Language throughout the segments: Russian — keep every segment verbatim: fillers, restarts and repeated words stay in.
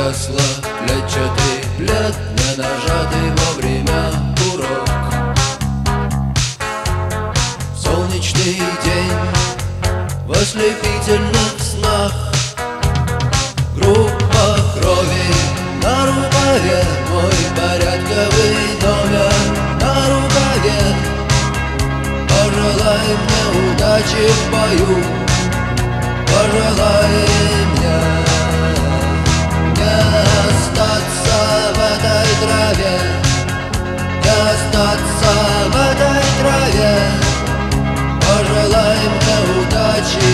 погасла клетчатый плед, не нажатый вовремя курок. Солнечный день в ослепительных снах, группа крови на рукаве, мой порядковый номер на рукаве. Пожелай мне удачи в бою, пожелай мне не остаться в этой траве, не остаться в этой траве. Пожелай мне удачи,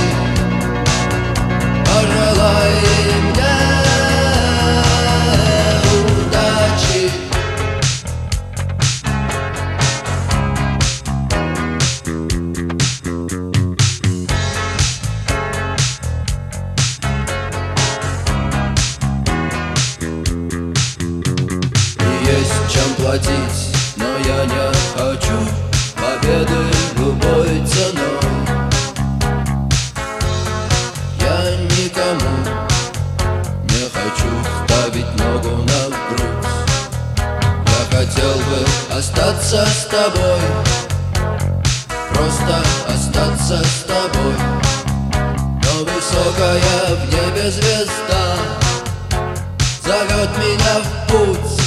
пожелай мне удачи. Есть чем платить, но я не хочу победы любой ценой. Я никому не хочу ставить ногу на грудь. Я хотел бы остаться с тобой, просто остаться с тобой. Но высокая в небе звезда зовет меня в путь.